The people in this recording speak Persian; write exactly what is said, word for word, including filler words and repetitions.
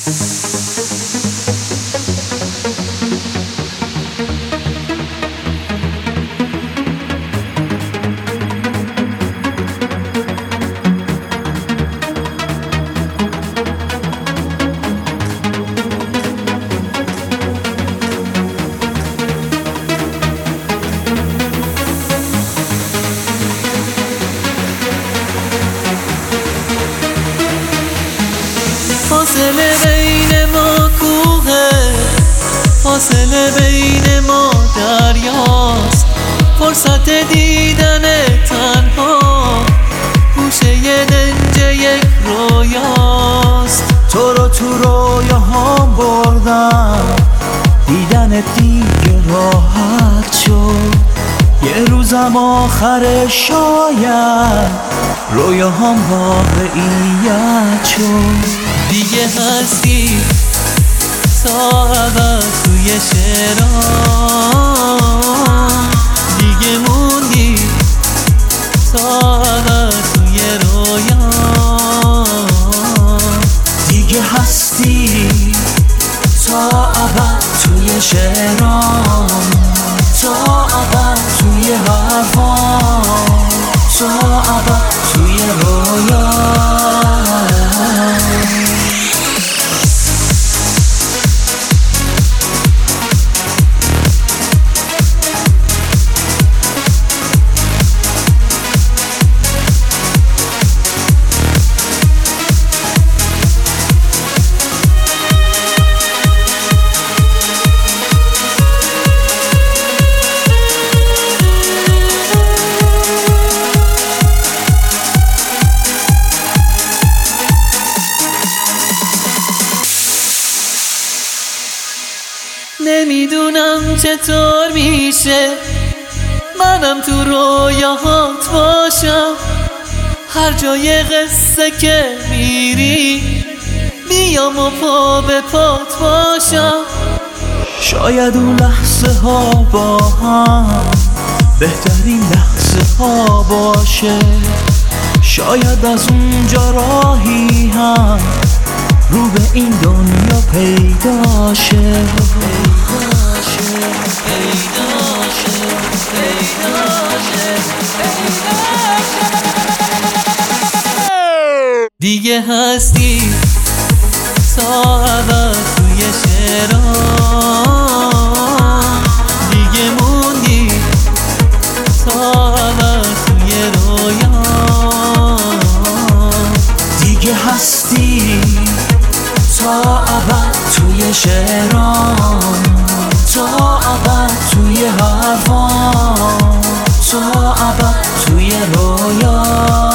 فاصله بین ما کوه، فاصله بین ما دریاست. فرصت دیدن تنها گوشه دنج یک رویاست. تو رو تو رویاهام بردم، دیدن دیگه راحت شد. یه روزم آخر شاید رویاهام واقعیت شد. دیگه هستی تا ابد توی شعرام، دیگه موندی تا ابد توی رویام. دیگه هستی تا ابد توی شعرام، تا ابد توی حرفام، تا ابد توی رویام. نمیدونم چطور میشه منم تو رویاهات باشم. هر جای قصه که میری بیام و پا به پات باشم. شاید اون لحظه ها با هم بهترین لحظه ها باشه. شاید از اونجا راهی هم رو به این دنیا پیدا شه. دیگه هستی تا ابد توی شعرام، دیگه موندی تا ابد توی رویام. دیگه هستی تا ابد توی شعرام، تا ابد توی حرفام، تا ابد توی رویام.